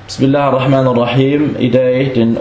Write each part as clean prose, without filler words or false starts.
Bismillahirrahmanirrahim. I dag den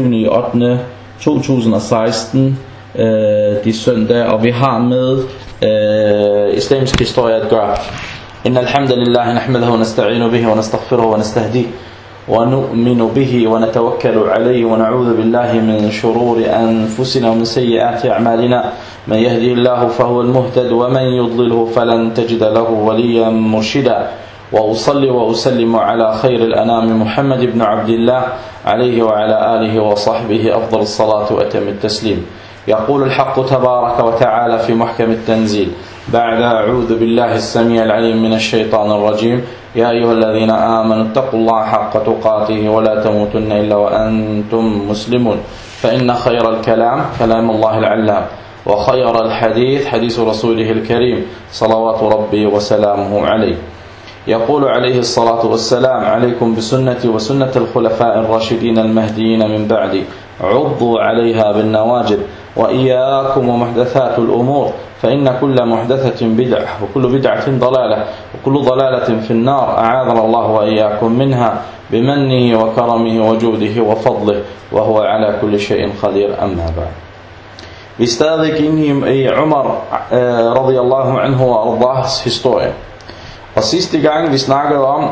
28.8.2016, de søndag, og vi har med islamisk historie at gøre. Inna alhamdulillah nahmaduhu wa nasta'inu bihi wa nastaghfiruhu wa nastahdihi wa nu'minu bihi wa natawakkalu alayhi wa na'udhu billahi min shururi anfusina wa min sayyiati a'malina. Man yahdihillahu fahuwal muhtad wa man yudlilhu falan tajida lahu waliyan murshida. وأصلي وأسلم على خير الأنام محمد بن عبد الله عليه وعلى آله وصحبه أفضل الصلاة وأتم التسليم. يقول الحق تبارك وتعالى في محكم التنزيل بعد أعوذ بالله السميع العليم من الشيطان الرجيم يا أيها الذين آمنوا اتقوا الله حق تقاته ولا تموتن إلا وأنتم مسلمون فإن خير الكلام كلام الله العلام وخير الحديث حديث رسوله الكريم صلوات ربي وسلامه عليه. يقول عليه الصلاة والسلام عليكم بسنتي وسنة الخلفاء الراشدين المهديين من بعدي عضوا عليها بالنواجذ وإياكم ومحدثات الأمور فإن كل محدثة بدعة وكل بدعة ضلالة وكل ضلالة في النار أعاذنا الله وإياكم منها بمنه وكرمه وجوده وفضله وهو على كل شيء قدير. أما بعد. Vi er stadig inde i Umar radiyallahu anhu og Ardahs historie. Og sidste gang vi snakkede om,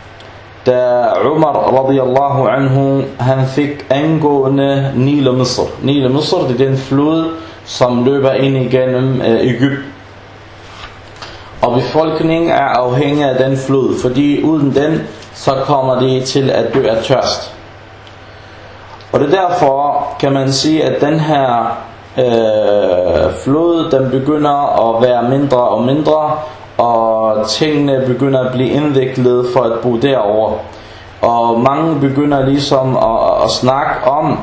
da Umar radiyallahu anhu, han fik angående Nil Misr. Nil Misr, det er den flod, som løber ind igennem Egypten. Og befolkningen er afhængig af den flod, fordi uden den, så kommer de til at dø af tørst. Og det er derfor, kan man sige, at den her flod, den begynder at være mindre og mindre, og tingene begynder at blive indviklet for at bo derovre. Og mange begynder ligesom at snakke om,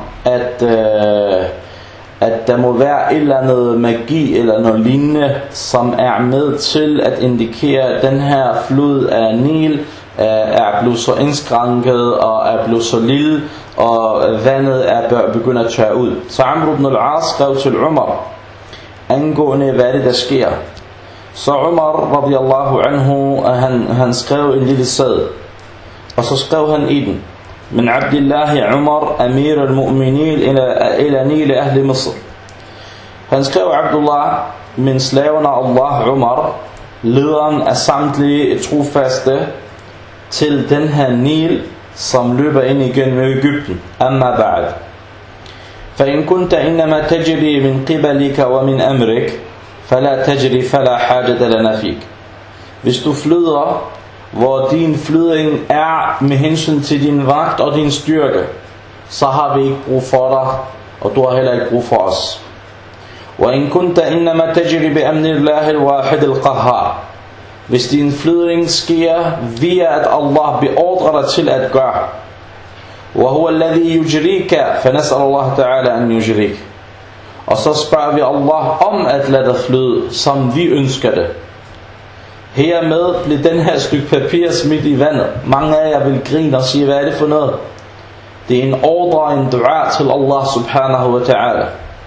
at der må være et eller andet magi eller noget lignende, som er med til at indikere, at den her flod af Nil er blevet så indskrænket og er blevet så lille, og vandet er begyndt at tørre ud. Så Amr ibn al-As skrev til Umar angående hvad det der sker. Så Umar radiyallahu anhu, han skrev en lille sæd, og så skrev han i den: Min Abdillahi Umar Amir al-Mu'minin ila Nil ahli Misr. Han skrev: Abdullah, min slaverne Allah Umar, lederen af samtlige trofaste, til den her Nil, som løber ind igennem Egypten. Amma ba'd. فإن كنت إنما تجري من قبلك ومن أمرك فلا تجري فلا حاجة لنا فيك. Hvis du flyder, hvor din flydning er med hensyn til din vagt og din styrke, så har vi ikke brug for dig, og du har heller ikke brug for os. وإن كنت إنما تجري بأمر الله الواحد القهار. Hvis din flydning sker via at Allah beordrer dig til at gøre, وهو الذي يجريك فنسأل الله تعالى أن يجريك. Og så spørger vi Allah om at lade dig flyde, som vi ønsker det. Hermed blev den her stykke papir smidt i vandet. Mange af jer vil grine og sige, hvad er det for noget? Det er en ordre, en dua til Allah subhanahu wa ta'ala.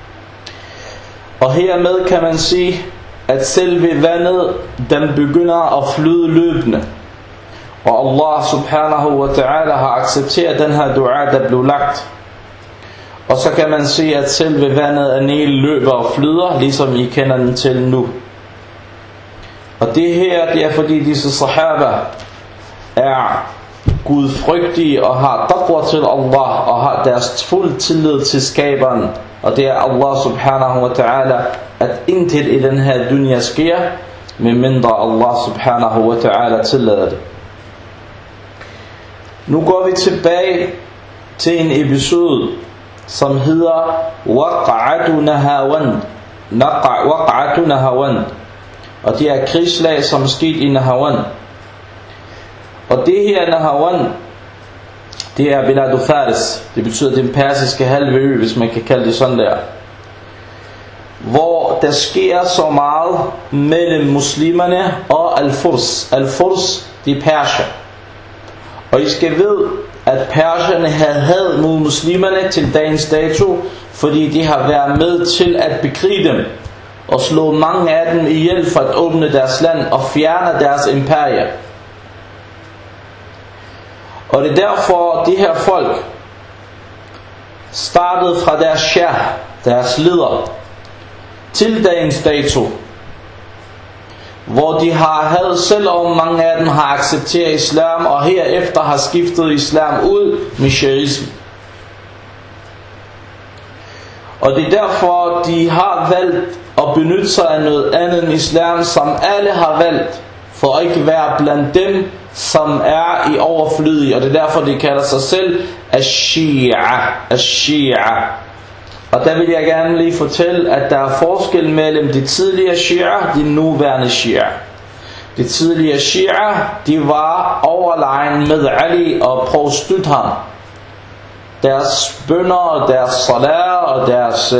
Og hermed kan man sige, at selve vandet, den begynder at flyde løbende. Og Allah subhanahu wa ta'ala har accepteret den her dua, der blev lagt. Og så kan man se, at selve vandet af Nil løber og flyder, ligesom I kender den til nu. Og det her, det er fordi disse sahaba er gudfrygtige og har taqwa til Allah og har deres fuld tillid til skaberen. Og det er Allah subhanahu wa ta'ala, at intet i den her dunya sker, medmindre Allah subhanahu wa ta'ala tillader det. Nu går vi tilbage til en episode, som hedder Waqa'atu Nahawand. Og det er krigslag, som er sket i Nahawand. Og det her Nahawand, det er Biladu Faris. Det betyder den persiske halvø, hvis man kan kalde det sådan der. Hvor der sker så meget mellem muslimerne og Al-Furs. Al-Furs, det er Persia. Og I skal vide, at perserne havde had mod muslimerne til dagens dato, fordi de har været med til at bekrige dem og slå mange af dem ihjel for at åbne deres land og fjerne deres imperier. Og det er derfor de her folk startede fra deres shah, deres leder, til dagens dato, hvor de havde, selvom mange af dem har accepteret islam, og herefter har skiftet islam ud med shiisme. Og det er derfor de har valgt at benytte sig af noget andet end islam, som alle har valgt, for at ikke være blandt dem, som er i overflydige. Og det er derfor de kalder sig selv Shia. Og der vil jeg gerne lige fortælle, at der er forskel mellem de tidligere Shia og de nuværende Shia. De tidligere Shia, de var overlegen med Ali og prøvede at støtte ham. Deres bønner, deres salat og deres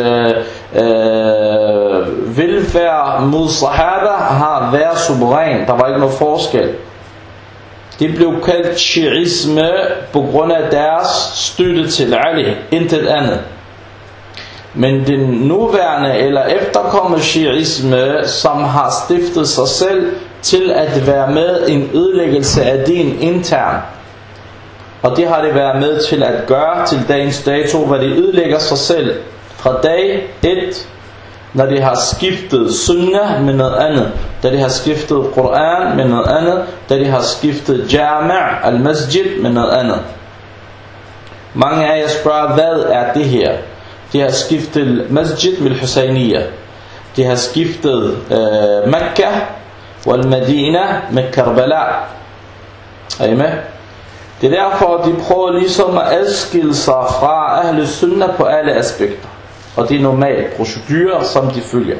velfærd mod sahaba har været suveræn. Der var ikke noget forskel. De blev kaldt shiisme på grund af deres støtte til Ali, intet andet. Men den nuværende eller efterkommende shiisme, som har stiftet sig selv til at være med en ødelæggelse af din intern, og det har det været med til at gøre til dagens dato, hvor de ødelægger sig selv fra dag 1, når de har skiftet sunnah med noget andet, da de har skiftet Quran med noget andet, da de har skiftet jami' al-masjid med noget andet. Mange af jer spørger, hvad er det her? De har skiftet masjid med Husayniyah. De har skiftet Mekka og Medina med Karbala. Er I med? Det er derfor, de prøver ligesom at adskille sig fra Ahl Sunnah på alle aspekter. Og det er normale procedurer, som de følger.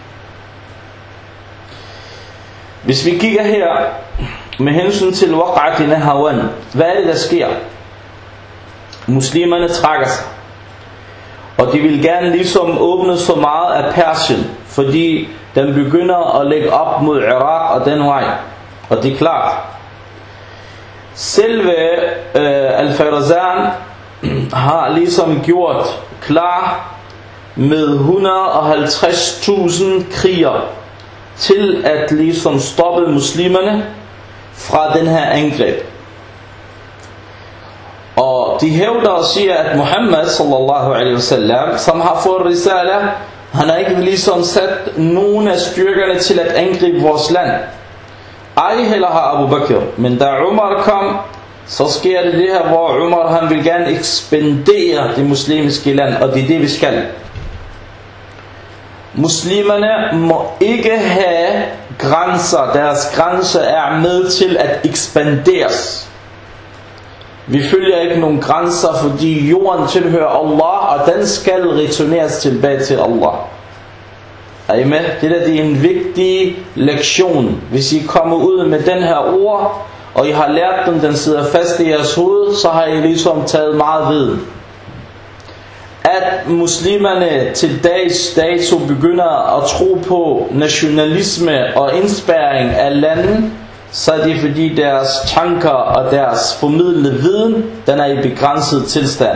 Hvis vi kigger her med hensyn til waqa'at Nahawan, hvad er det, der sker? Muslimerne trækker sig. Og de vil gerne ligesom åbne så meget af Persien, fordi den begynder at lægge op mod Irak og den vej. Og det er klart. Selve Al-Fayrazan har ligesom gjort klar med 150.000 kriger til at ligesom stoppe muslimerne fra den her angreb. Og de hævder og siger, at Muhammad sallallahu alaihi wasallam, som har fået risala, han har ikke ligesom sat nogen af styrkerne til at angribe vores land. Ej heller har Abu Bakr. Men da Umar kom, så sker det her, hvor Umar han vil gerne ekspandere det muslimske land, og det er det vi skal. Muslimerne må ikke have grænser. Deres grænser er med til at ekspanderes. Vi følger ikke nogen grænser, fordi jorden tilhører Allah, og den skal returneres tilbage til Allah. Er I med? Det er en vigtig lektion. Hvis I kommer ud med den her ord, og I har lært den sidder fast i jeres hoved, så har I ligesom taget meget viden. At muslimerne til dags dato begynder at tro på nationalisme og indspærring af landen, så er det fordi deres tanker og deres formidlede viden, den er i begrænset tilstand.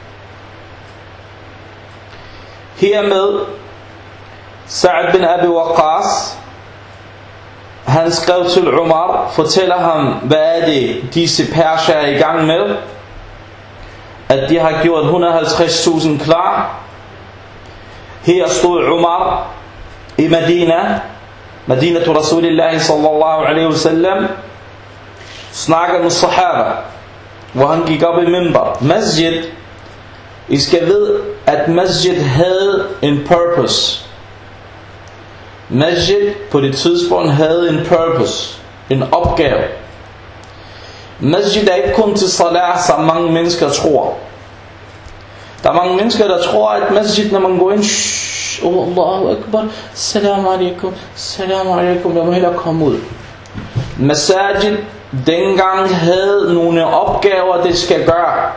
Hermed Sa'd bin Abi Waqqas, han skrev til Umar, fortæller ham, hvad er det disse perser er i gang med, at de har gjort 150.000 klar. Her stod Umar i Madina til Rasulillah sallallahu alaihi wasallam, snakker med sahaba, hvor han gik op i minbar. Masjid, I skal vide, at masjid havde en purpose. Masjid på det tidspunkt havde en purpose, en opgave. Masjid er ikke kun til salat, som mange mennesker tror. Der er mange mennesker, der tror, at masjid, når man går ind, Allahu Akbar, Assalamu alaikum, Assalamu alaikum, der må hellere komme ud. Masajid dengang havde nogle opgaver, det skal gøre.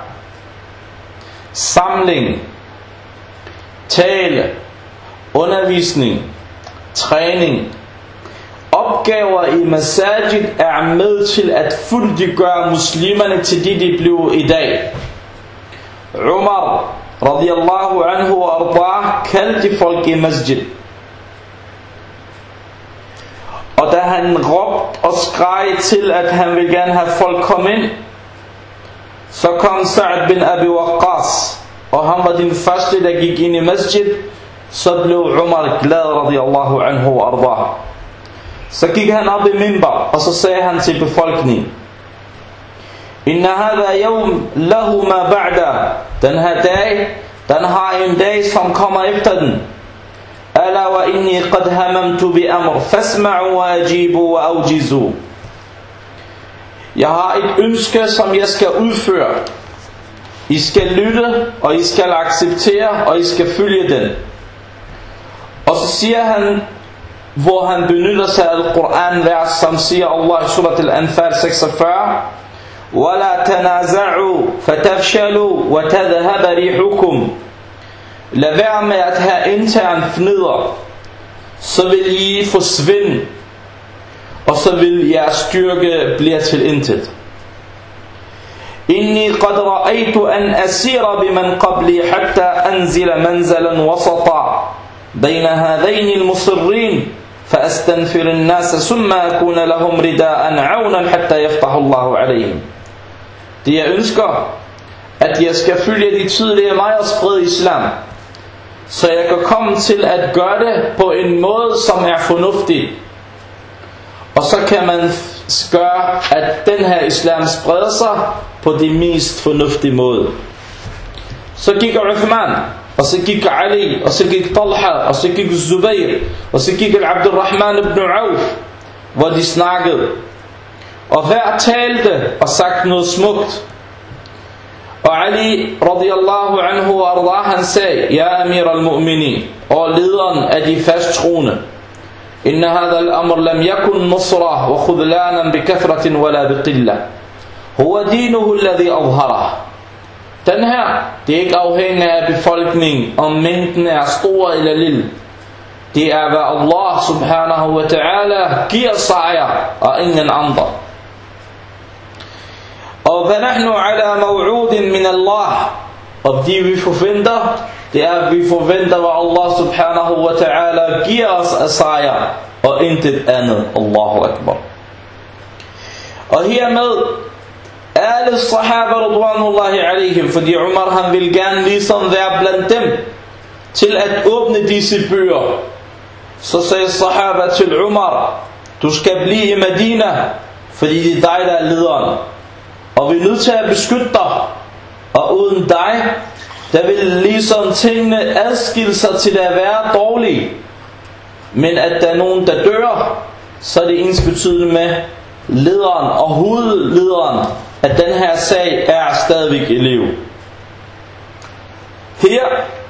Samling, tale, undervisning, træning. Opgaver i masajid er med til at fuldgøre muslimerne til de blev i dag. Umar radiyallahu anhu og ardah kaldte folk i masjid. Og da han råbte og skreg til, at han ville gerne have folk komme ind, Så kom Sa'd bin Abi Waqqas, og han var den første, der gik ind i masjid. Så blev Umar glad, radiyallahu anhu wa ardah. Så gik han op i minbar, og så sagde han til befolkningen: Inna hadha yawm lahu ma ba'da. Den her dag, den har en dag, som kommer efter den. Ala wa inni qad hamamtu bi amr, fasma'u wa ajibu wa awjizu. Jeg har et ønske, som jeg skal udføre. I skal lytte, og I skal acceptere, og I skal følge den. Og så siger han, hvor han benytter sig af Al-Quran-vers, som siger Allah i surat Al-Anfal 46: وَلَا تَنَازَعُوا فَتَفْشَلُوا وَتَذْهَبَ رِيحُكُمْ. Lad være med at have intern fnidder, så vil I forsvinde, og så vil jeres styrke blive til intet. إني قد رأيت أن أسير بمن قبلي حتى أنزل منزلا وسطا بين هذين المصرين فأستنفر الناس ثم أكون لهم رداء عونا حتى يفتح الله عليهم. Det jeg ønsker, at jeg skal følge de tidligere mig og sprede islam, så jeg kan komme til at gøre det på en måde, som er fornuftig. Og så kan man gøre, at den her islam spreder sig på de mest fornuftige måde. Så gik Uthman, og så gik Ali, og så gik Talha, og så gik Zubayr, og så gik Abdurrahman ibn Auf, hvor de snakkede. Og hver talte og sagt noget smukt. Og Ali radiyallahu anhu wa ardah, han sagde: Ja amir al-mu'minin, og lederen af de fasttroende, Inna hadha al-amr lam yakun nusra wa khudlanan bi kathratin wala bi qillah. Huwa dinuhu alladhi adhharah. Den her, det er ikke afhængig af befolkningen, om mængden er stor eller lille. Det er hvad Allah subhanahu wa ta'ala giver sejr, og ingen andre. Og hvad nahnu ala maw'udin min Allah, og det vi forventer, det er at vi forventer hvad Allah subhanahu wa ta'ala giver os af sejr, og intet andet. Allahu akbar. Og hermed alle sahaba radwanullahi alaihim, fordi Umar han vil gerne ligesom være blandt dem til at åbne disse bøger. Så sagde sahaba til Umar: Du skal blive i Medina, fordi det er dig der er lederen, og vi er nødt til at beskytte dig, og uden dig der vil ligesom tingene adskille sig til at være dårlige. Men at der er nogen der dør, så er det ensbetydende med lederen og hovedlederen, at den her sag er stadigvæk i liv. Her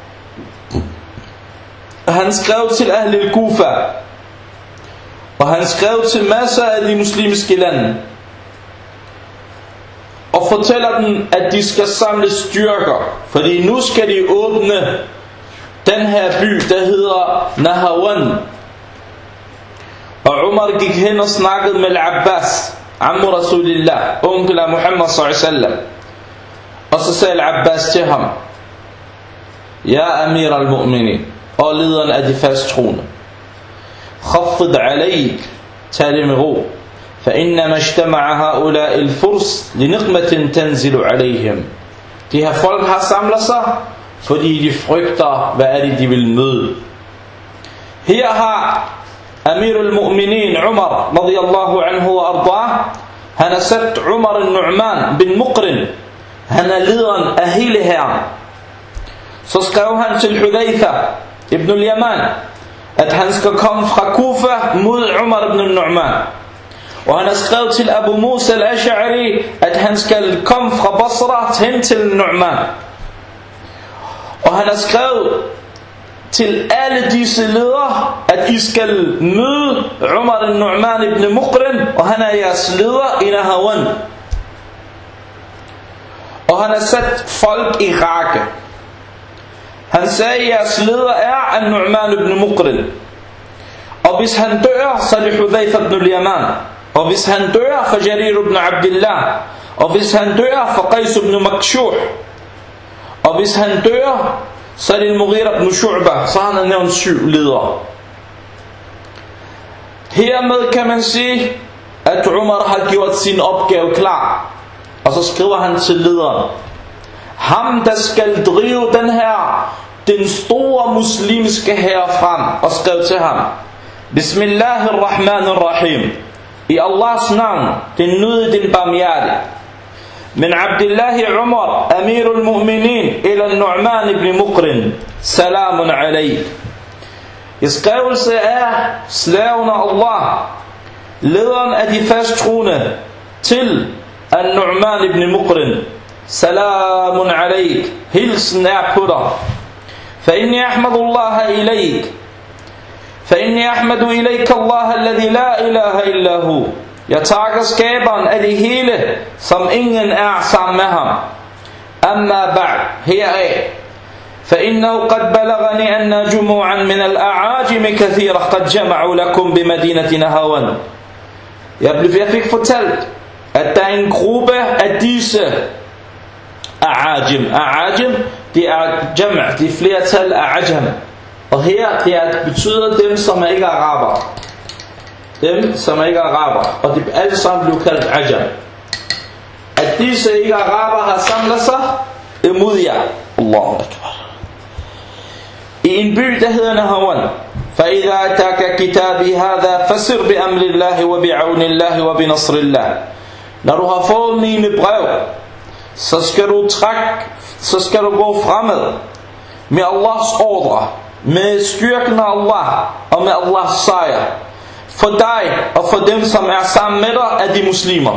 han skrev til Ahl al-Kufa, og han skrev til masser af de muslimske lande, og fortæller dem, at de skal samle styrker, fordi nu skal de åbne den her by, der hedder Nahawan. Og Umar gik hen og snakkede med Al-Abbas, Ammu Rasulillah, onkel af Muhammad sallallahu alaihi wasallam. Og så sagde Al-Abbas til ham: Ja amir al-mu'minin, og lederen af de fasttroende, khaffid alayk, tag det med ro, فإنما اجتمع هؤلاء الفرس لنقمة تنزل عليهم. De her folk har samlet sig, fordi de frygter, hvad er det de vil møde. Her har Amir al-Mu'minin Umar radiyallahu anhu wa ardah, han har sat Umar al-Nu'man bin Muqrin, han er lederen af hele hæren. Så skrev han til Hudayfa ibn al-Yaman, at han skal komme fra Kufa mod Umar ibn al-Nu'man. Og han har skrevet til Abu Musa al-Ash'ari, at han skal komme fra Basra hen til Nu'man. Og han har skrevet til alle disse ledere, at I skal møde Umar al-Nu'man ibn Muqrin, og han er jeres leder i Nahawan. Og han har sat folk i række. Han sagde, at jeres leder er al-Nu'man ibn Muqrin. Og hvis han dør, så er det Hudayfa ibn al-Yaman. Og hvis han dør for Jarir ibn Abdullah, og hvis han dør for Qais ibn Makshuh, og hvis han dør, så er det Mughira ibn Shu'bah. Så han har nævnt 7 ledere. Hermed kan man sige, at Umar har gjort sin opgave klar. Og så skriver han til lederen: ham der skal drive den store muslimske hær frem, og skrev til ham: Bismillahirrahmanirrahim, i Allahs navn, den nyde, den barmhjertige. Men Abdullahi Umar, Amirul Mu'minin, ila Nu'man ibn Muqrin, salamun alayk. I skrivelse af slaven af Allah, lederen af de fasttroende, til Nu'man ibn Muqrin, salamun alayk, hilsen er på dig. فإني أحمد الله إليك فإني أحمد إليك الله الذي لا إله إلا هو. Jeg takker skaberen af det hele, som ingen er sammen med ham. Amma ba'd, heraf, فإنه قد بلغني أن جموعا من الأعاجم كثيرة قد جمعوا لكم بمدينة نهاون. Jeg fik fortalt, at der er en gruppe af disse A'ajim, det er jama', det er flertal af ajam. Og her, det betyder dem, som ikke er araber. Dem, som ikke er araber. Og de alle sammen blev kaldt ajam. At disse ikke araber har samlet sig imod jer. Allahu Akbar. I en by, der hedder Nahawan. فَإِذَا أَتَاكَ كِتَابِي هَذَا فَسِرْ بِأَمْرِ اللَّهِ وَبِعَوْنِ اللَّهِ وَبِنَصْرِ اللَّهِ. Når du har fået mine brev, så skal du gå fremad med Allahs ordre, med styrken af Allah og med Allahs sejr, for dig og for dem, som er sammen med dig af de muslimer.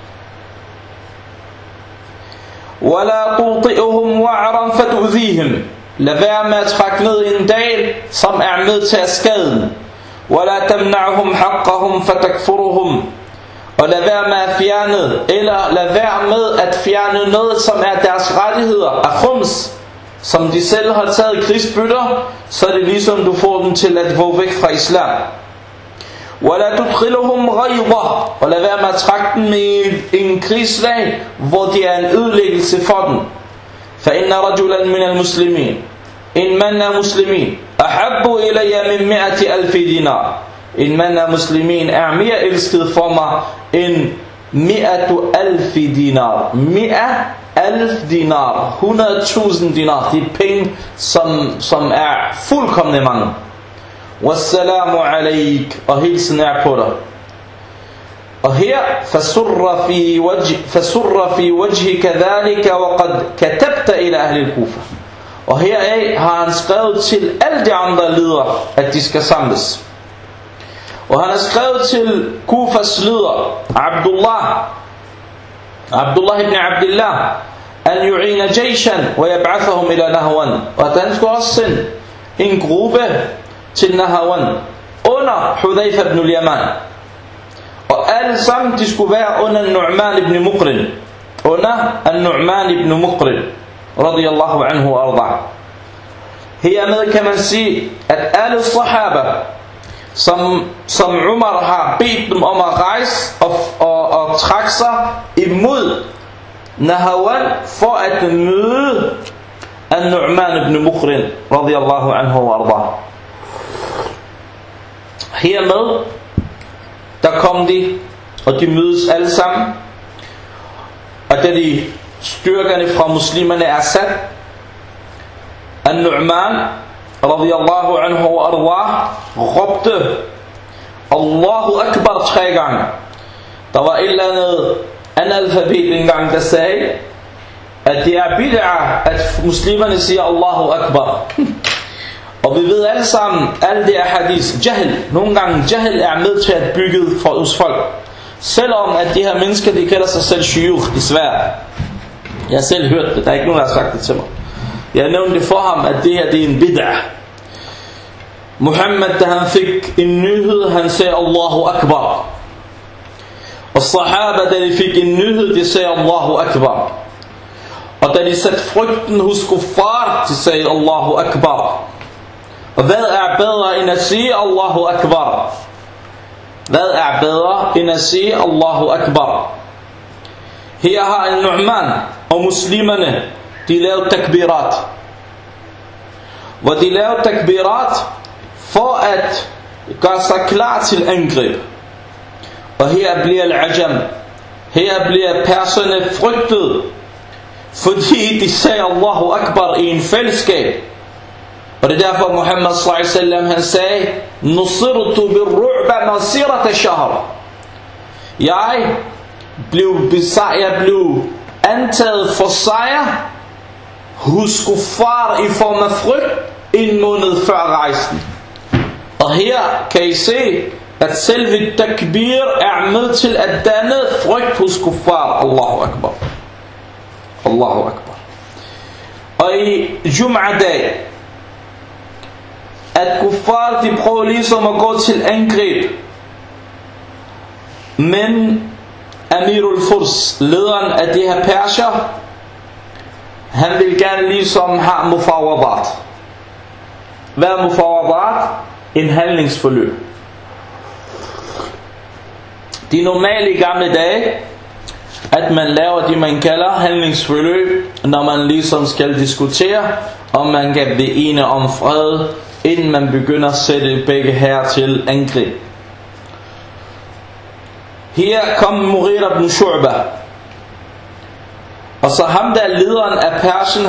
وَلَا تُطِئُهُمْ وَعْرًا فَتُؤْذِيهِمْ. Lad være med at trække ned i en dal, som er med til at skade dem. وَلَا تَمْنَعْهُمْ حَقَّهُمْ فَتَكْفُرُهُمْ. Og lad være med at fjerne, eller lad være med at fjerne noget, som er deres rettigheder af khums, som de selv har taget krigsbytter, så er det ligesom du får dem til at gå væk fra islam. وَلَا تُدْخِلُهُمْ غَيْضًا. Og lad være med at trække dem i en krigslag, hvor det er en ødelæggelse for dem. فَإِنَّ رَجُلًا مِنَ الْمُسْلِمِينَ. En mand af muslimin, أَحَبُّ إِلَيَّ مِنْ 100,000 dinar. En mand af muslimin er mere elsket for mig end 100,000 dinar. 100,000 dinar, 100.000 dinar. Det er penge, som er fuldkomne mange. Wassalamu alayk, og hilsen er på dig. Og her fasurra fi wajhika dhalika wa qad katabta ila ahli al-Kufa. Og heraf har han skrevet til alle de andre ledere, at de skal samles. Og han har skrevet til Kufas leder Abdullah ibn Abdullah an yu'ina jayshan wa yab'athahum ila Nahawan. Og at han skulle også sende en gruppe til Nahawan under Hudayfa ibn al-Yaman. Og alle sammen de skulle være under Nu'man ibn Muqrin. Under Nu'man ibn Muqrin radiyallahu anhu wa arda. Hermed kan man sige, at alle sahaba, som Umar har bedt dem om at rejse og trække sig imod Nahawan for at møde Nu'man ibn Muqrin radiyallahu anhu wa arda. Hermed der kom de, og de mødes alle sammen. Og da de styrkerne fra muslimerne er sat, Nu'man radiyallahu anhu wa arda råbte Allahu Akbar 3 gange. Der var et eller andet analfabet engang, der sagde, at det er bid'ah, at muslimerne siger Allahu Akbar. Og vi ved alle sammen, alt det er hadith, jahl. Nogle gange jahl er med til at bygge hos folk. Selvom at de her mennesker, de kalder sig selv shuyukh i Sverige. Jeg har selv hørt det, der er ikke nogen, der har sagt det til mig. Jeg nævnte det for ham, at det her det er en bid'ah. Muhammad, da han fik en nyhed, han sagde Allahu Akbar. Og sahaba, da de fik en nyhed, de sagde Allahu Akbar. Og da de satte frygten hos kuffar, de sagde Allahu Akbar. Og hvad er bedre end at sige Allahu Akbar? Hvad er bedre end at sige Allahu Akbar? Her har en Nu'man og muslimerne, de lavede takbirat. Hvor de lavede takbirat for at gøre sig klar til angreb. Og her bliver al-ajam, Her bliver perserne frygtet, fordi de sagde Allahu Akbar i en fællesskab. Og det er derfor Muhammad sallallahu alaihi wasallam han sagde: "Nusirtu bir-ru'ba masirata shahr." Jeg blev antaget for sejr hos kuffar i form af frygt en måned før rejsen. Og her kan I se, at selve takbir er med til at danne frygt hos kuffar. Allahu Akbar. Allahu Akbar. Og i Jum'ah-dag, at kuffar de prøver ligesom at gå til angreb, men Amirul Furs, lederen af de her perser, han vil gerne ligesom have mufawadat. Hvad er mufawadat? En handlingsforløb. De normale i gamle dage, at man laver det man kalder handlingsforløb, når man ligesom skal diskutere, om man kan blive enige om fred, inden man begynder at sætte begge her til angreb. Her kom Mughira ibn Shu'ba, og så ham der lederen af Persien,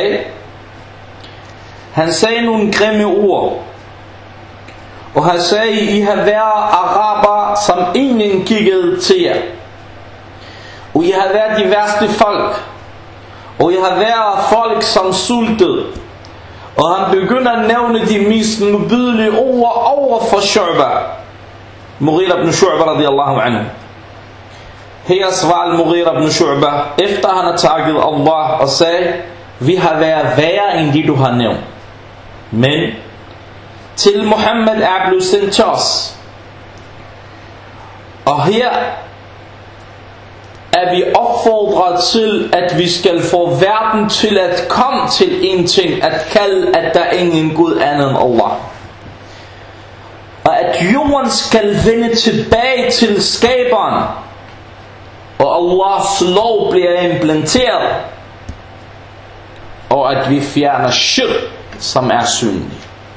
han sagde nogle grimme ord, og han sagde: I har været araber, som ingen kiggede til jer, og I har været de værste folk, og I har været folk som sultede. Og han begynder at nævne de mest modbydelige ord over for Shu'ba, Mughira ibn Shu'ba radiyallahu anhu. Her svarede Mughira ibn Shu'ba, efter han har takket Allah og sagde: vi har været værre end de du har nævnt, men til Muhammad er blevet sendt til os. Og her er vi opfordret til, at vi skal få verden til at komme til en ting, at kalde, at der er ingen Gud anden end Allah. Og at jorden skal vende tilbage til skaberen, og Allahs lov bliver implementeret, og at vi fjerner shirk, som er syndig.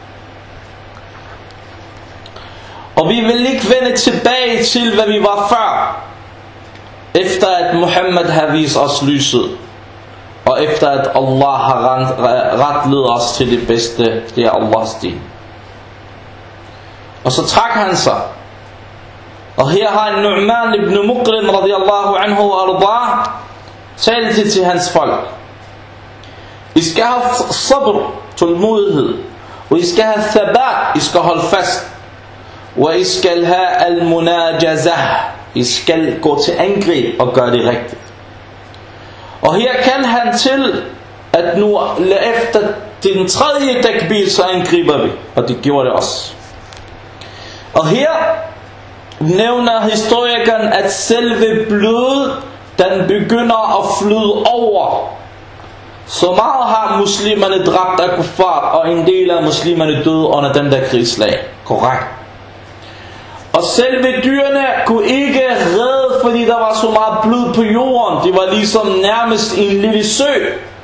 Og vi vil ikke vende tilbage til, hvad vi var før, efter at Muhammad har vist os lyset, og efter at Allah har retledet os til det bedste, det er Allahs din. Og så trak han sig, og her har Nu'man ibn Muqrin radiyallahu anhu og ardah talt til hans folk: I skal have sabr, tålmodighed, og I skal have thabat, I skal holde fast, og I skal have al-munajazah, I skal gå til angreb og gøre det rigtigt. Og her kan han til, at nu efter den tredje takbir, så angriber vi, og det gjorde det også. Og her nævner historikeren, at selve blodet, den begynder at flyde over. Så meget har muslimerne dræbt af kuffar, og en del af muslimerne døde under den der krigslag. Korrekt. Og selve dyrene kunne ikke redde, fordi der var så meget blod på jorden. Det var ligesom nærmest en lille sø.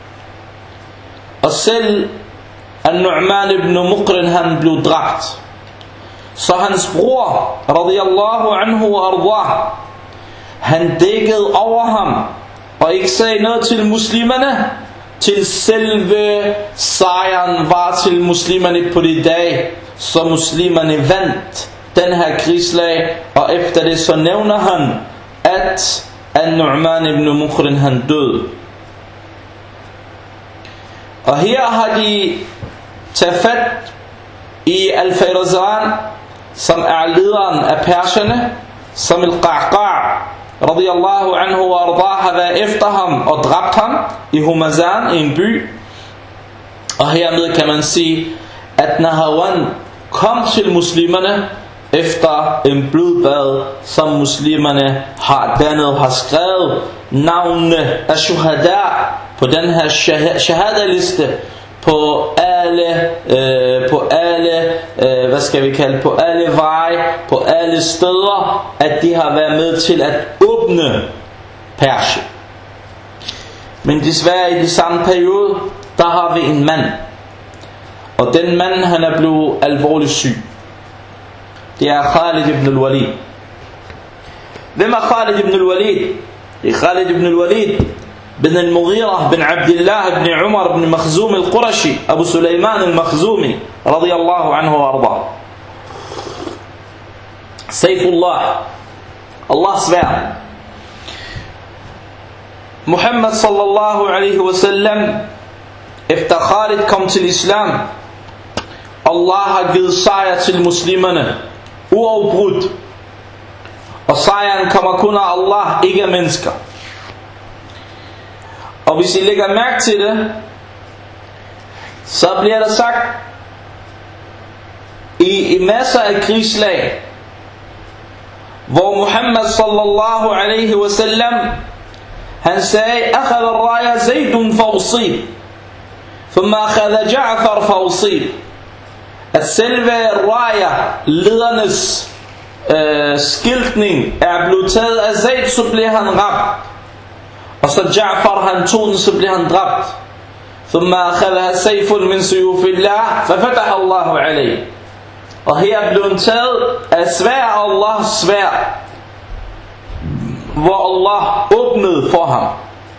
Og selv Nu'man ibn Muqrin, han blev dræbt. Så hans bror radiyallahu anhu og ardah, han dækkede over ham og ikke sagde noget til muslimerne, til selve sejren var til muslimerne på det dag, så muslimerne vandt den her krigslag. Og efter det så nævner han, at Nu'man ibn Muqrin han døde. Og her har de taget fat i Al-Fayrazan, som er lederen af perserne, som Al-Qa'qa' radiyallahu anhu og ardah har været efter ham og dræbt ham i Humazan, i en by. Og hermed kan man sige, at Nahawan kom til muslimerne efter en blodbad, som muslimerne har dannet og har skrevet navnene af shuhada på den her shahada-liste, på alle veje, på alle steder, at de har været med til at åbne Persien. Men desværre i den samme periode, der har vi en mand, og den mand, han er blevet alvorligt syg. Det er Khalid ibn al-Walid. Hvem er Khalid ibn al-Walid? Det er Khalid ibn al-Walid bin al-Mughira bin Abdullah ibn Umar ibn Makhzum al-Qurashi, Abu Sulaiman al-Makhzumi, radiyallahu anhu wa arda. Saifullah, Allahs sværd. Muhammad sallallahu alaihi wasallam, efter Khalid kom til islam, Allah har givet sejr til muslimerne, uafbrudt. Og sejren kommer kun af Allah, ikke af mennesker. Og hvis I lægger mærke til det, så bliver der sagt i masser af krigslag, hvor Muhammad sallallahu alaihi wasallam, han sagde, أخذ الراية زيد فأصيب ثم أخذ جعفر فأصيب. At selve raya, ledernes skiltning, er blevet taget af Zaid, så bliver han ramt. Og så Ja'far, han tog den, så bliver han dræbt. ثم أخذها سيف من سيوف الله ففتح الله عليه. Og her blev han taget af sværd, Allahs sværd, hvor Allah åbnede for ham.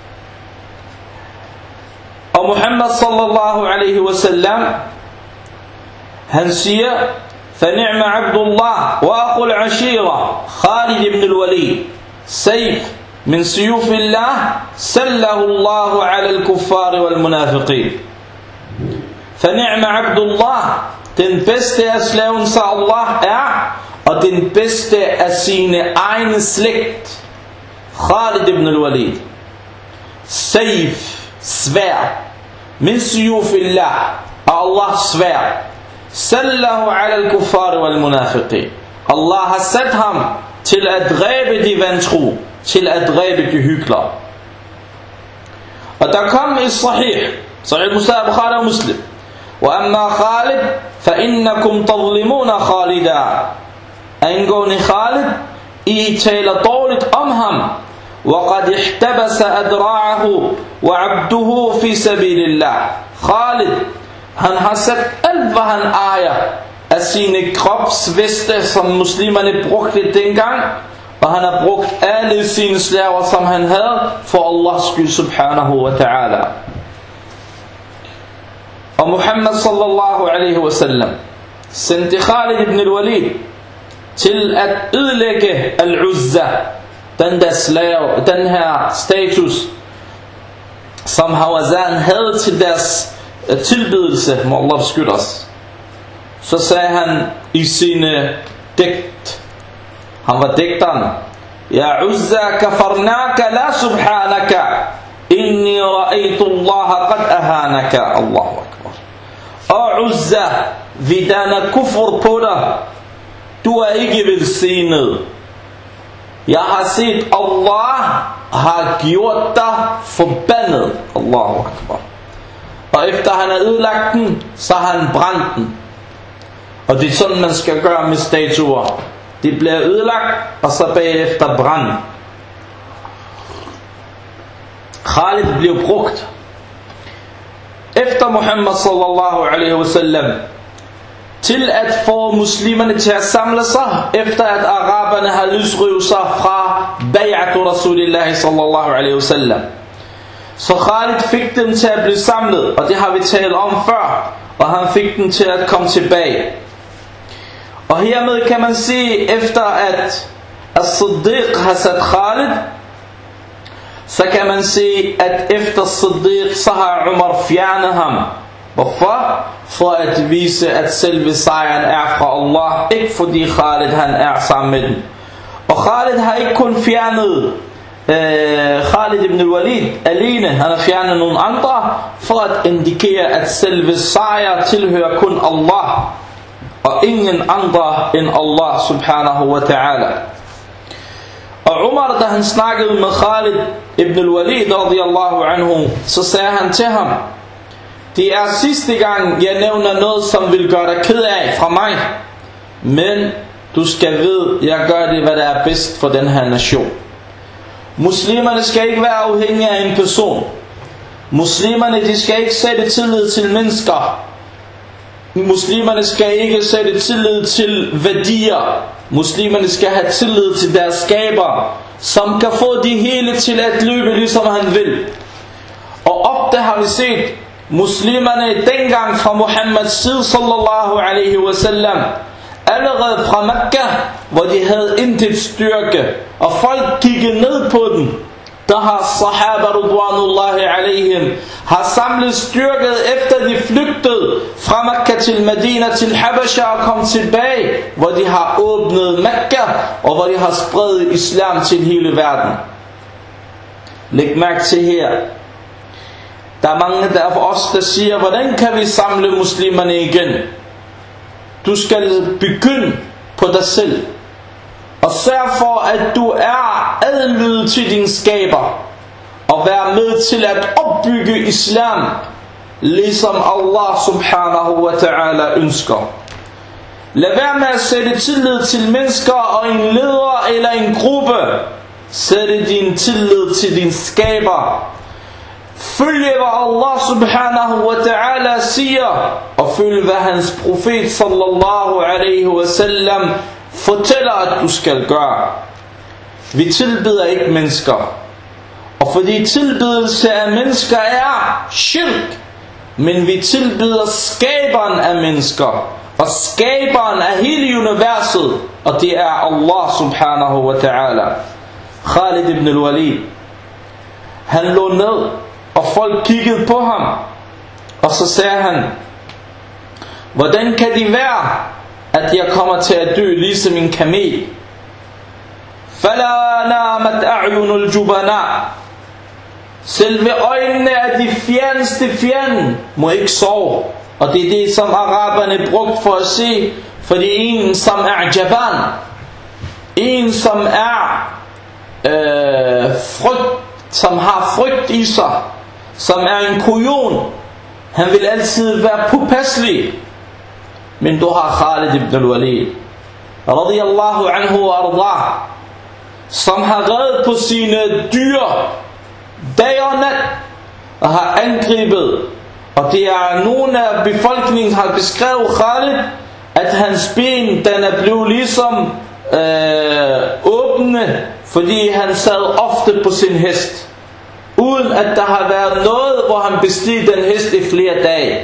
Og Muhammad sallallahu alaihi wasallam, han siger, فنعم عبد الله وأخو العشيرة خالد بن الوليد سيف من سيوف الله سله الله على الكفار والمنافقين. فنعم عبد الله, den bedste af slaven sig Allah er, og den bedste af sine egne slægt, Khalid ibn al-Walid. Saif, sværd, min suyufillah, og Allahs sværd. Sallahu ala al-kuffar wal-munafiqin. Allah har sat ham til at dræbe de vantro, til at dræbe de hyklere. Og der kom i Sahih Muslim, Bukhari og Muslim, وَأَمَّا خَالِدْ فَإِنَّكُمْ تَظْلِمُونَ خَالِدًا. Angående Khalid, I taler dårligt om ham. وَقَدْ احْتَبَسَ أَدْرَاعَهُ وَعَبْدُهُ فِي سَبِيلِ اللَّهِ. Khalid, han har sat alt, hvad han ejer af sine kropsveste, som muslimerne brugte dengang, og han har brugt alle sine slaver, som han havde, for Allahs skyld subhanahu wa ta'ala. Og Muhammad sallallahu alaihi wasallam sendte Khalid ibn al-Walid til at ødelægge al-Uzza, den der slave, den her status, som Hawazan havde til deres tilbedelse, må Allah beskytte os. Så sagde han i sine digt, han var digteren, Ya Uzza kafarnaka la subhanaka, inni ra'aytu Allah qad ahanaka. Allahu akbar. Og Uzza, vi danner kufr på dig, du er ikke velsignet. Jeg har set Allah har gjort dig forbandet. Allahu akbar. Og efter han har ødelagt den, så har han brændt den. Og det er sådan man skal gøre med statuer. De bliver ødelagt, og så bagefter brændt. Khalid blev brugt. Efter Muhammad sallallahu alaihi wasallam, til at få muslimerne til at samle sig, efter at araberne har løsrevet sig fra bay'atu Rasulillah sallallahu alaihi wasallam. Så Khalid fik dem til at blive samlet, og det har vi talt om før, og han fik dem til at komme tilbage. Og hermed kan man sige, efter at As-Siddiq har sat Khalid, så kan man sige, at efter Siddiq, så har Umar fjernet ham. Hvorfor? For at vise, at selve sejren er fra Allah, ikke fordi Khalid han er sammen med den. Og Khalid har ikke kun fjernet Khalid ibn al-Walid alene, han har fjernet nogle andre, for at indikere, at selve sejr tilhører kun Allah, og ingen andre end Allah subhanahu wa ta'ala. Og Umar, da han snakkede med Khalid ibn al-Walid radiyallahu anhu, så sagde han til ham, det er sidste gang jeg nævner noget, som vil gøre dig ked af fra mig, men du skal vide, jeg gør det, hvad der er bedst for den her nation. Muslimerne skal ikke være afhængige af en person. Muslimerne, de skal ikke sætte tillid til mennesker. Muslimerne skal ikke sætte tillid til værdier. Muslimerne skal have tillid til deres skaber. som kan få de hele til at løbe ligesom han vil. Og ofte har vi set muslimerne dengang fra Muhammeds side sallallahu alaihi wasallam, allerede fra Mekka, hvor de havde intet styrke, og folk kiggede ned på dem. Der har sahaba ridwanullahi alaihim har samlet styrket efter de flygtede fra Mekka til Medina til Habasha og kom tilbage, hvor de har åbnet Mekka og hvor de har spredt islam til hele verden. Læg mærke til her, der er mange der af os der siger, hvordan kan vi samle muslimerne igen? Du skal begynde på dig selv og sørg for at du er adlydig til din skaber og vær med til at opbygge islam ligesom Allah subhanahu wa ta'ala ønsker. Lad være med at sætte tillid til mennesker og en leder eller en gruppe. Sætte din tillid til din skaber. Følge hvad Allah subhanahu wa ta'ala siger, og følge hvad hans profet sallallahu alaihi wasallam fortæller at du skal gøre. Vi tilbeder ikke mennesker, og fordi tilbedelse af mennesker er shirk, men vi tilbeder skaberen af mennesker, og skaberen af hele universet, og det er Allah subhanahu wa ta'ala. Khalid ibn al-Walid, han lå ned, og folk kiggede på ham, og så sagde han, hvordan kan det være at jeg kommer til at dø ligesom en kamel? Fala namat a'yunul jubana, selve øjnene af de fjerneste fjern må ikke sove. Og det er det som araberne brugt for at se, fordi en som er jaban, en som er frygt, som har frygt i sig, som er en kujon, han vil altid være påpasselig. Men du har Khalid ibn al-Walid radiyallahu anhu wa ardah, som har reddet på sine dyr dag og nat og har angrebet. Og det er nogen af befolkningen har beskrevet Khalid, at hans ben den er blevet ligesom åbne, fordi han sad ofte på sin hest, uden at der har været noget hvor han besteg den hest i flere dage.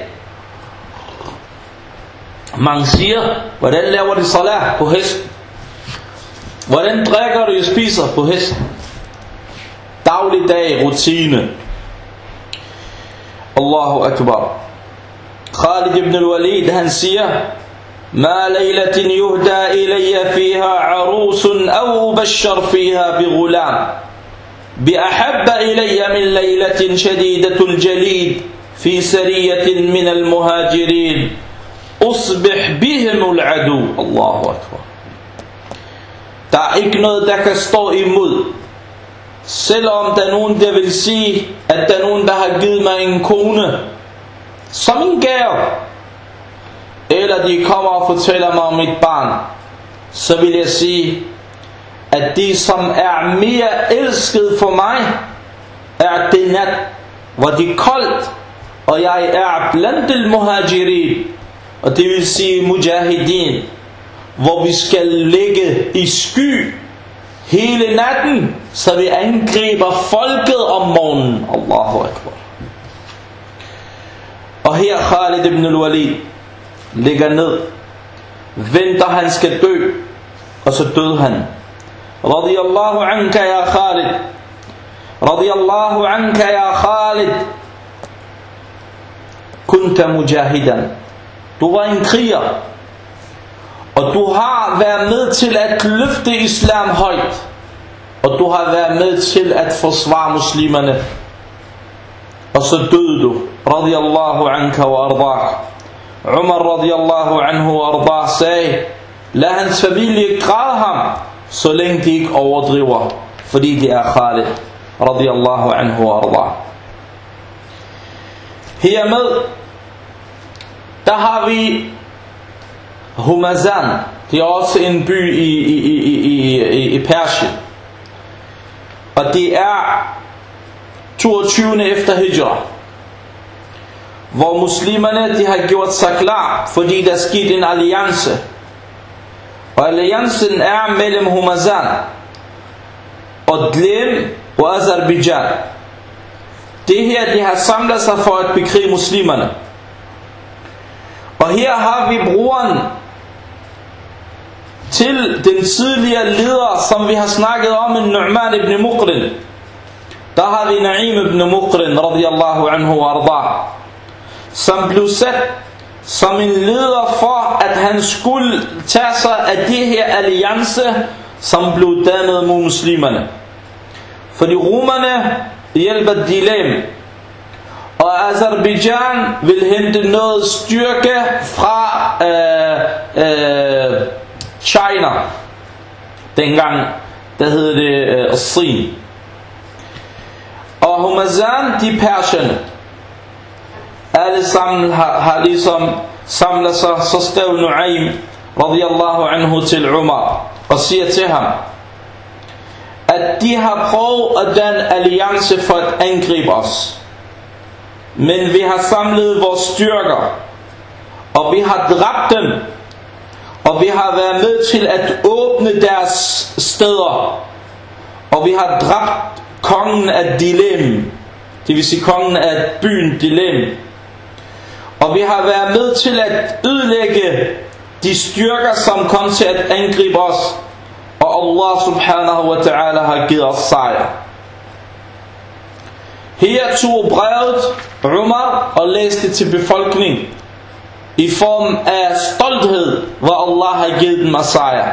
Man siger, hvordan laver de salat på hesten? Hvordan drikker du og spiser på hesten? Dagligdag rutine. Allahu akbar. Khalid ibn al-Walid han siger, ما ليلة يهدى إلي فيها عروس أو بشر فيها بغلام بأحب إلي من ليلة شديدة الجليد في سرية من المهاجرين أصبح بهم العدو. الله أكبر. Der er ikke noget der kan stå imod, selvom der er nogen der vil sige at der er nogen der har givet mig en kone som en gave, eller de kommer og fortæller mig om et barn, så vil jeg sige at det som er mere elsket for mig er det nat hvor det er koldt og jeg er blandt al-muhajirin, og det vil sige mujahidin, hvor vi skal ligge i sky hele natten, så vi angriber folket om morgenen. Allahu akbar. Og her Khalid ibn al-Walid ligger ned, venter han skal dø, og så døde han. Radiyallahu anka ya Khalid, radiyallahu anka ya Khalid, kunta mujahidan, du var en kriger, og du har været med til at løfte islam højt, og du har været med til at forsvare muslimerne, og så døde du. Radiyallahu anka wa ardah. Umar radiyallahu anhu wa ardah sagde, lad hans familie græde ham, så længe de ikke overdriver, fordi det er Khalid radiyallahu anhu wa ardah. Hermed der har vi Humazan. Det er også en by i Persien, og det er 22. efter Hijra, hvor muslimerne de har gjort sig klar, fordi der skete en alliance, og alliancen er mellem Humazan og Dlem og Azerbaijan. Det her, de har samlet sig for at bekrige muslimerne. Og her har vi broren til den tidligere leder, som vi har snakket om, Nu'man ibn Muqrin. Der har vi Na'im ibn Muqrin, radiyallahu anhu wa arda, som blev sat som en leder for, at han skulle tage sig af det her alliance, som blev dannet mod muslimerne. Fordi romerne hjælper Dlem, og Azerbaijan vil hente noget styrke fra China. Dengang, der hed det Sin. Og Humazan, de persierne. Alle sammen har ligesom samlet sig. Så skrev Nu'aym radiyallahu anhu til Umar og siger til ham, at de har prøvet at danne alliance for at angribe os, men vi har samlet vores styrker, og vi har dræbt dem, og vi har været med til at åbne deres steder, og vi har dræbt kongen af Dlem, det vil sige kongen af byen Dlem, og vi har været med til at ødelægge de styrker, som kom til at angribe os, og Allah subhanahu wa ta'ala har givet os sejr. Her tog brevet Umar og læste til befolkningen i form af stolthed, hvor Allah har givet dem af sejr.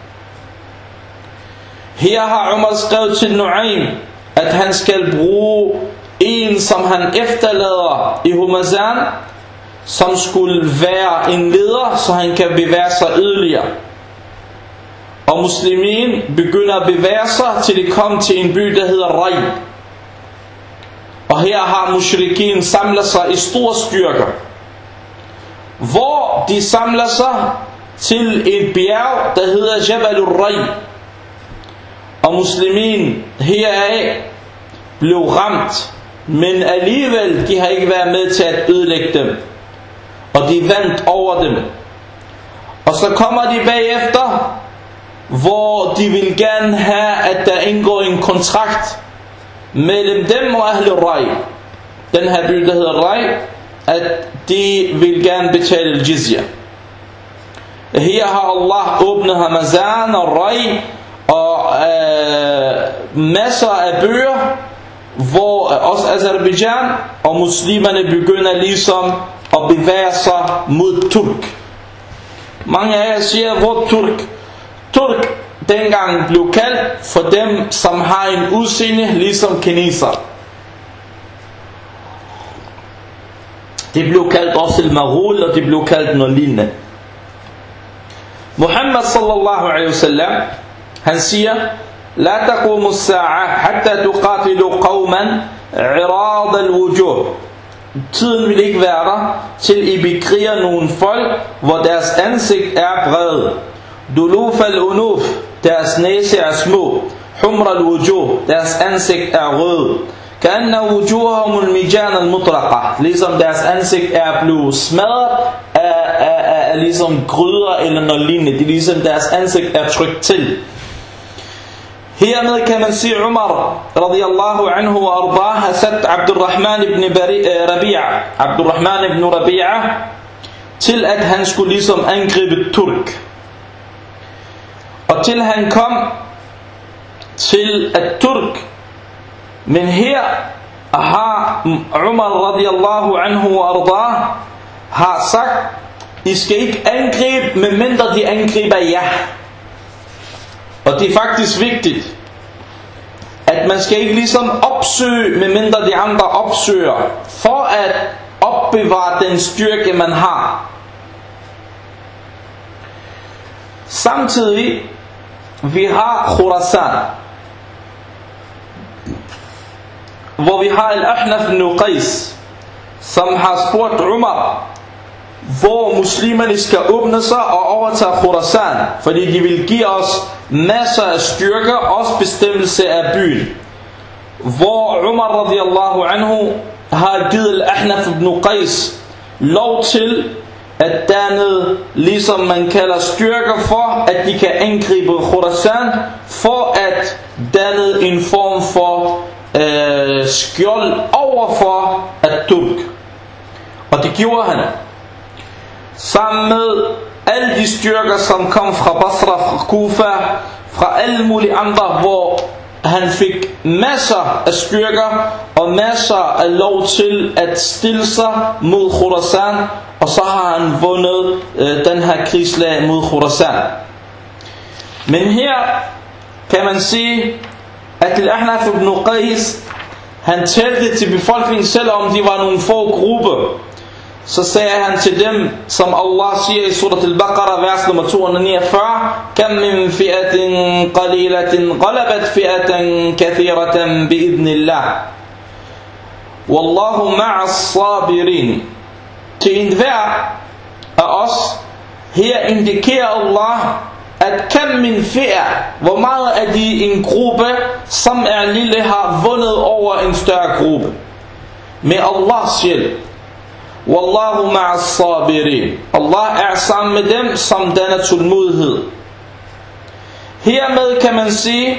Her har Umar skrevet til Nu'aym, at han skal bruge en, som han efterlader i Humazan, som skulle være en leder, så han kan bevæge sig yderligere. Og muslimin begynder at bevæge sig, til de kom til en by, der hedder Ray. Og her har mushrikin samlet sig i store styrker, hvor de samler sig til et bjerg, der hedder Jabal al-Ray. Og muslimin heraf blev ramt, men alligevel de har ikke været med til at ødelægge dem, og de vandt over dem. Og så kommer de bagefter, hvor de vil gerne have, at der indgår en kontrakt mellem dem og Ahl Ray, den her by, der hedder Ray, at de vil gerne betale jizya. Her har Allah åbnet Hamazan og Ray og masser af bøger, hvor også Azerbaijan og muslimerne begynder ligesom at bevæge sig mod Turk. Mange af jer siger, hvor Turk? Turk dengang blev kaldt for dem, som har en udseende ligesom kineser. Det blev kaldt også al-Maghul, og det blev kaldt noget lignende. Muhammad sallallahu alaihi wasallam, han siger, la taqumu as-sa'a hatta tuqatilu qauman 'irad al-wujuh. Tiden vil ikke være der, til I bekriger nogle folk, hvor deres ansigt er brede. Duluf al-unuf, deres næse er små. Humra al-wujuh, deres ansigt er rød. Ka'anna wujuhahum al-mijan al-mutraqa, ligesom deres ansigt er blevet smadret af ligesom gryder eller noget lignende. Det er ligesom deres ansigt er trykt til. Hernede kan man se Umar radiyallahu anhu wa arda har sat Abdurrahman ibn Rabi'a til at han skulle ligesom angribe Turk. Og til han kom til at Turk. Men her har Umar radiyallahu anhu wa arda har sagt, I skal ikke angribe, medmindre de angriber jer. Og det er faktisk vigtigt, at man skal ikke ligesom opsøge, medmindre de andre opsøger, for at opbevare den styrke man har. Samtidig vi har Khurasan, hvor vi har Al-Ahnaf ibn Qais, som har spurgt Umar, hvor muslimerne skal åbne sig og overtage Khurasan, fordi de vil give os masser af styrker, også bestemmelse af byen. Hvor Umar radiyallahu anhu har givet Al-Ahnaf ibn Qais lov til at danne, ligesom man kalder styrker for, at de kan angribe Khurasan, for at dannede en form for skjold overfor at-Turk. Og det gjorde han sammen med alle de styrker, som kom fra Basra, fra Kufa, fra alle mulige andre, hvor han fik masser af styrker og masser af lov til at stille sig mod Khurasan, og så har han vundet den her krigslag mod Khurasan. Men her kan man sige, at Al-Ahnaf ibn Qais, han talte til befolkningen, selvom de var nogle få grupper. Så sagde han til dem, som Allah siger i surat al-Baqarah, vers nummer 249, Kam min fi'atin qalilatin qalabat fi'atan kathiratan bi'idnillah. Wallahu ma'as sabirin. Til enhver af os, her indikerer Allah, at kam min fi'a, hvor meget af de en gruppe, som er lille, har vundet over en større gruppe. Med Allahs hjælp. Wallahu ma'as sabirin. Allah er sammen med dem, som danner tålmodighed. Hermed kan man sige,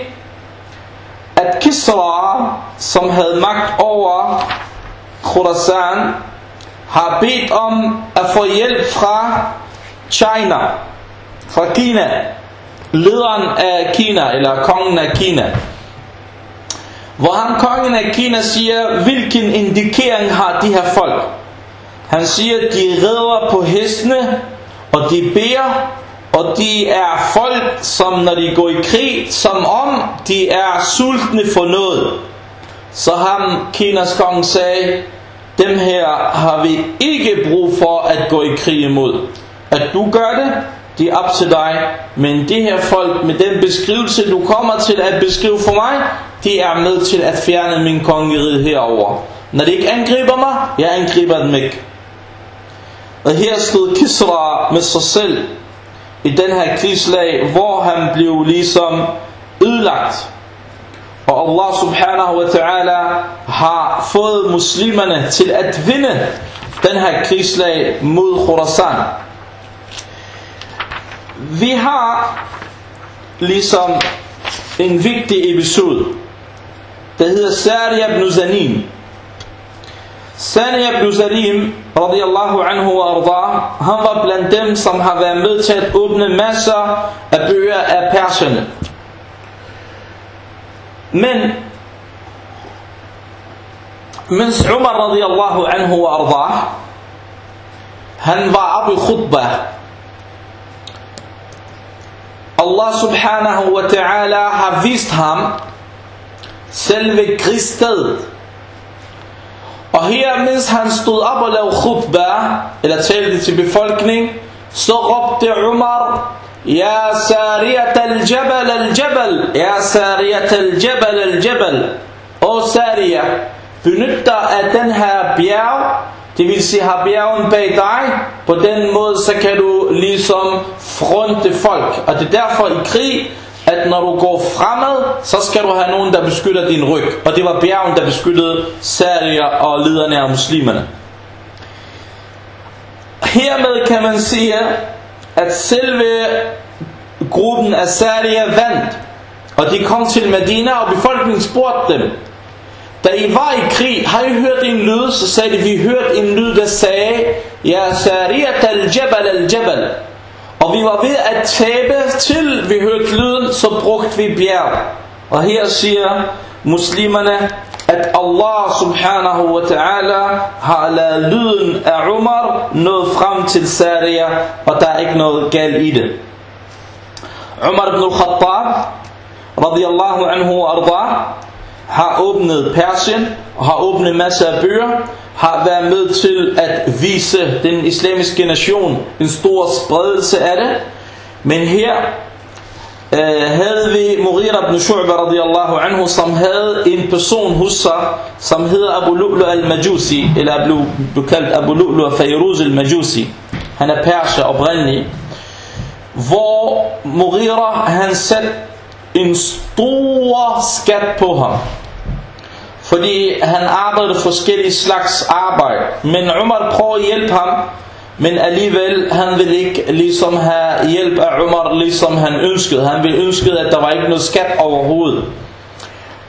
at Kisra, som havde magt over Khurasan, har bedt om at få hjælp fra China, fra Kina, lederen af Kina, eller kongen af Kina. Hvor han, kongen af Kina, siger, hvilken indikering har de her folk? Han siger, at de rider på hestene, og de beder, og de er folk, som når de går i krig, som om de er sultne for noget. Så ham, Kinas konge, sagde, dem her har vi ikke brug for at gå i krig imod. At du gør det, det er op til dig. Men det her folk, med den beskrivelse, du kommer til at beskrive for mig, de er med til at fjerne min kongerige herover. Når de ikke angriber mig, jeg angriber dem ikke. Og her stod Kisra med sig selv i den her krigslag, hvor han blev ligesom ødelagt. Og Allah subhanahu wa ta'ala har fået muslimerne til at vinde den her krigslag mod Khurasan. Vi har ligesom en vigtig episode, der hedder Sariya ibn Zanim. Sariya ibn Zanim, radiyallahu anhu wa arda, han var blandt dem, som har været med til at åbne masser af bøger af perserne. Men mens Umar radiyallahu anhu wa arda, han var Abu Khutbah, Allah subhanahu wa ta'ala har vist ham selve krigsstedet. Og her, mens han stod op og lavede khutbah, eller talte til befolkningen, så råbte Umar, Ya Sariyat al-Jabal al-Jabal, Ya Sariyat al-Jabal al-Jabal. Og Sariya, benyt dig af den her bjerg, det vil sige har bjergen bag dig. På den måde så kan du ligesom fronte folk. Og det er derfor i krig, at når du går fremad, så skal du have nogen, der beskytter din ryg. Og det var bjergen, der beskyttede Sariya og lederne af muslimerne. Hermed kan man sige, at selve gruppen af Sariya vandt. Og de kom til Medina, og befolkningen spurgte dem, da I var i krig, har I hørt en lyd? Så sagde de, vi hørte en lyd, der sagde, Ya Sariyat al-Jabal al-Jabal. Og vi var ved at tabe, til vi hørte lyden, så brugte vi bjerg. Og her siger muslimerne, at Allah subhanahu wa ta'ala har ladet lyden af Umar nå frem til Sariya, og der er ikke noget galt i det. Umar ibn al-Khattab, radiyallahu anhu wa arda, har åbnet Persien og har åbnet masser af bøger, har været med til at vise den islamiske nation en stor spredelse af det. Men her havde vi Mughira ibn Shu'ba radiyallahu anhu, som havde en person hos sig, som hedder Abu Lu'lu al-Majusi, eller blev kaldt Abu Lu'lu al-Fayruz al-Majusi. Han er perser oprindelig, hvor Mughira han satte en stor skat på ham, fordi han arbejdede forskellige slags arbejde. Men Umar prøvede at hjælpe ham, men alligevel han ville ikke ligesom have hjælp af Umar, ligesom han ønskede. Han ville ønske, at der var ikke noget skat overhovedet.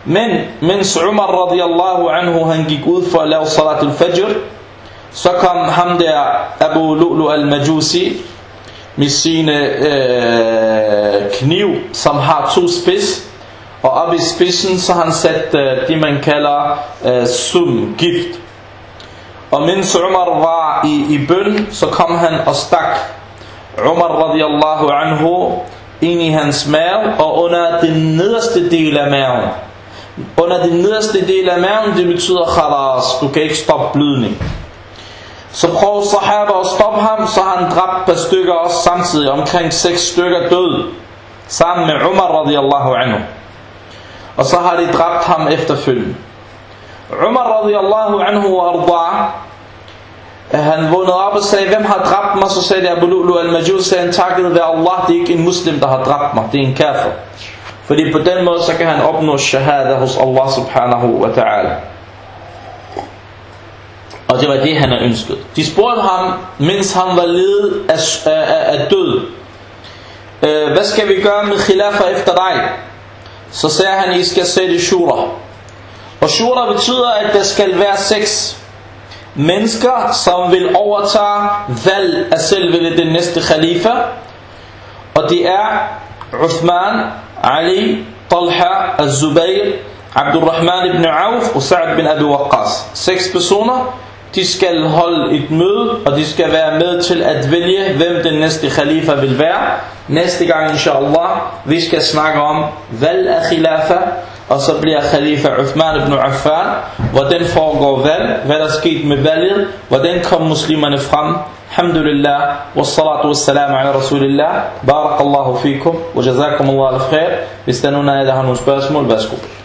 Men mens Umar radiyallahu anhu han gik ud for at lave salat al-fajr, så kom ham der Abu Lu'lu al-Majusi med sine kniv, som har 2 spids, og op i spidsen så han sat det man kalder gift. Og mens Umar var i bøn, så kom han og stak Umar radiyallahu anhu ind i hans mave og under den nederste del af maven. Under den nederste del af maven, det betyder khalas, du kan ikke stoppe blødning. Så prøv sahaba at stoppe ham, så han dræbt et par stykker også samtidig, omkring 6 stykker død, sammen med Umar radiyallahu anhu. Og så har de dræbt ham efterfølgende. Umar radiyallahu anhu og arda, han vågnede op og sagde, hvem har dræbt mig? Så sagde Abu Lu'lu al-Majusi, han takkede ved Allah, det er ikke en muslim, der har dræbt mig, det er en kafir. Fordi på den måde, så kan han opnå shahada hos Allah subhanahu wa ta'ala. Og det var det, han havde ønsket. De spurgte ham, mens han var ledet af død, hvad skal vi gøre med khilafa efter dig? Så sagde han, I skal sætte shura. Og shura betyder, at der skal være 6 mennesker, som vil overtage valg af selve den næste khalifa. Og det er Uthman, Ali, Talha, Az-Zubayr, Abdurrahman ibn Auf og Sa'd bin Abi Waqqas. 6 personer, de skal holde et møde, og de skal være med til at vælge, hvem den næste khalifa vil være. Næste gang, inshallah, vi skal snakke om valg af khilafa, og så bliver khalifa Uthman ibn Affan, hvordan foregår valg, hvad der skete med valget, hvordan kom muslimerne frem. Alhamdulillah, wassalatu wassalamu ala rasulillah, barakallahu fikum, wa jazakum Allah al-khair. Hvis der er nogen af jer, der har nogle spørgsmål, værsgo.